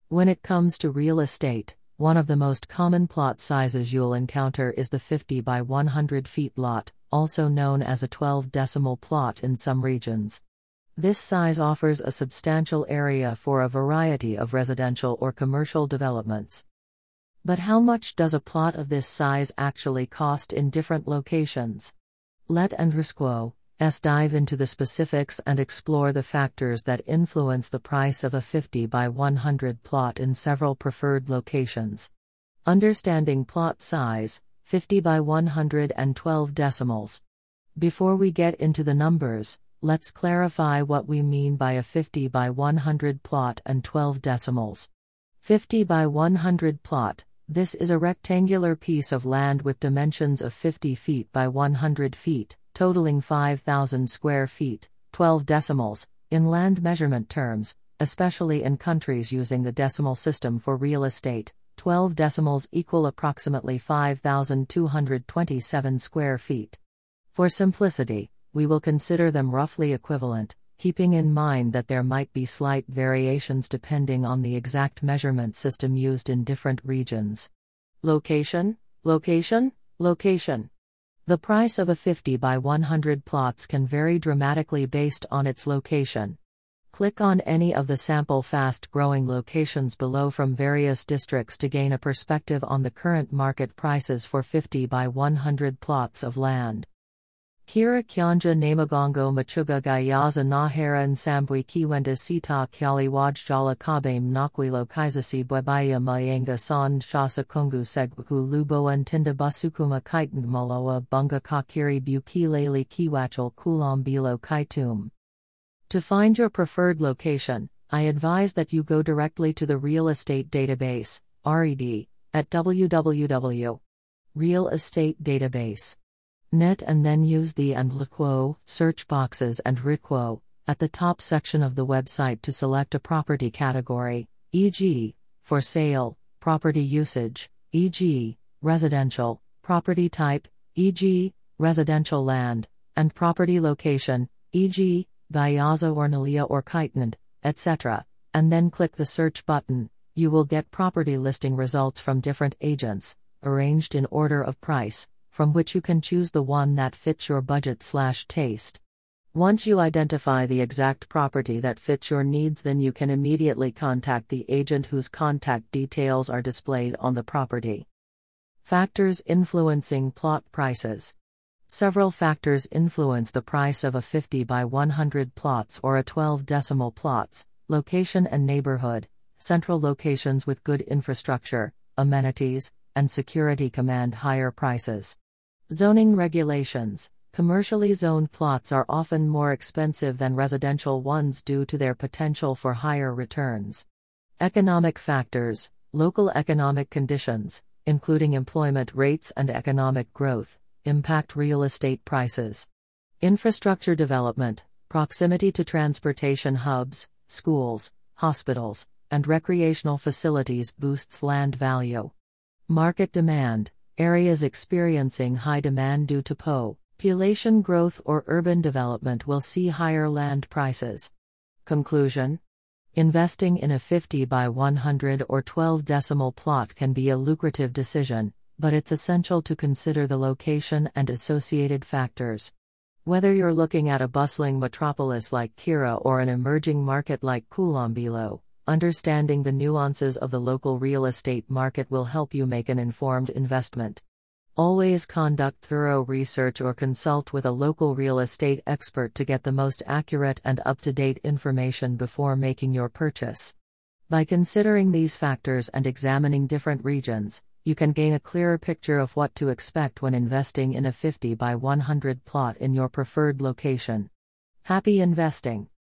When it comes to real estate, one of the most common plot sizes you'll encounter is the 50 by 100 feet lot, also known as a 12 decimal plot in some regions. This size offers a substantial area for a variety of residential or commercial developments. But how much does a plot of this size actually cost in different locations? Let us dive into the specifics and explore the factors that influence the price of a 50 by 100 plot in several preferred locations. Understanding plot size, 50 by 100 and 12 decimals. Before we get into the numbers, let's clarify what we mean by a 50 by 100 plot and 12 decimals. 50 by 100 plot. This is a rectangular piece of land with dimensions of 50 feet by 100 feet, totaling 5,000 square feet, 12 decimals, in land measurement terms, especially in countries using the decimal system for real estate. 12 decimals equal approximately 5,227 square feet. For simplicity, we will consider them roughly equivalent, keeping in mind that there might be slight variations depending on the exact measurement system used in different regions. Location. The price of a 50 by 100 plots can vary dramatically based on its location. Click on any of the sample fast-growing locations below from various districts to gain a perspective on the current market prices for 50 by 100 plots of land. Kira Kyanja Namagongo Machuga Gayaza Nahara Nsambwe Kiwenda Sita Kyali Wajjala Kabame Nakwilo Kaisasi Bwebaya Mayanga San Shasa Kungu Segwaku Lubo Tinda Basukuma Kaitan Maloa Bunga Kakiri Bukilele Kiwachal Kulam Bilo Kaitum. To find your preferred location, I advise that you go directly to the Real Estate Database, RED, at www.realestatedatabase.net and then use the and LeQuo search boxes and REQuo at the top section of the website to select a property category, e.g., for sale, property usage, e.g., residential, property type, e.g., residential land, and property location, e.g., Gayaza or Nalia or Kaitanand, etc., and then click the search button. You will get property listing results from different agents, arranged in order of price, from which you can choose the one that fits your budget/taste. Once you identify the exact property that fits your needs, then you can immediately contact the agent whose contact details are displayed on the property. Factors influencing plot prices. Several factors influence the price of a 50 by 100 plots or a 12 decimal plots: location and neighborhood. Central locations with good infrastructure, amenities, and security command higher prices. Zoning regulations. Commercially zoned plots are often more expensive than residential ones due to their potential for higher returns. Economic factors. Local economic conditions, including employment rates and economic growth, impact real estate prices. Infrastructure development. Proximity to transportation hubs, schools, hospitals, and recreational facilities boosts land value. Market demand. Areas experiencing high demand due to population growth or urban development will see higher land prices. Conclusion. Investing in a 50 by 100 or 12 decimal plot can be a lucrative decision, but it's essential to consider the location and associated factors. Whether you're looking at a bustling metropolis like Kira or an emerging market like Kulambilo, understanding the nuances of the local real estate market will help you make an informed investment. Always conduct thorough research or consult with a local real estate expert to get the most accurate and up-to-date information before making your purchase. By considering these factors and examining different regions, you can gain a clearer picture of what to expect when investing in a 50 by 100 plot in your preferred location. Happy investing!